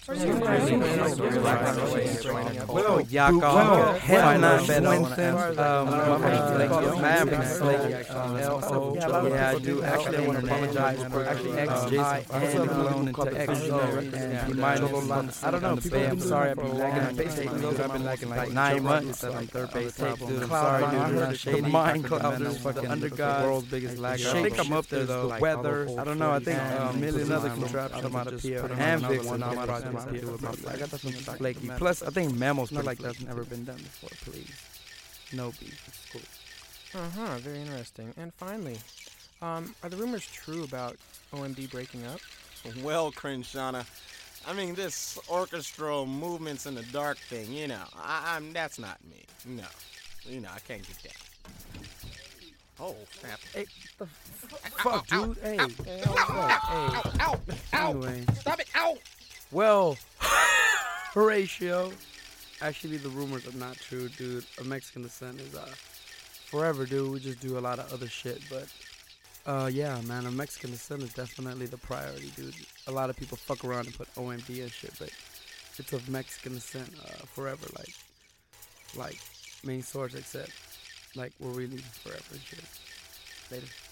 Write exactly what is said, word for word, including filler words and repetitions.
Well, Yakov, Hannah, Swinton, um, yeah, I do. Actually, I want to apologize for actually X, Jason, and belonging to X, and he might have, I don't know, people, I'm sorry, I've been lagging on base taking, dude, I've been lagging like nine months on third base take, dude, I'm sorry, dude, I'm not shady, mind clouders, the undergod, world's biggest lag. I think I'm up there, though, weather, I don't know, I think a million other contraptions I'm out of P L, and Vic when I'm out of P L with my flag. I got some flaky. Plus, I think Mammo's not like that's never been done before, please. No beef, it's cool. Uh-huh, very interesting. And finally, um, are the rumors true about O M D breaking up? Well, Crinshana, I mean, this orchestral movements in the dark thing, you know, I, I'm that's not me. No. You know, I can't get that. Oh, snap. Hey, the fuck, dude? Hey. Hey, ow, ow, ow, ow, anyway. Stop it, ow! Well, Horatio. Actually, the rumors are not true, dude. Of Mexican descent is, uh, forever, dude. We just do a lot of other shit, but, uh, yeah, man, of Mexican descent is definitely the priority, dude. A lot of people fuck around and put O M D and shit, but it's of Mexican descent, uh, forever, like, like, main source, except, like, we're really forever and shit. Later.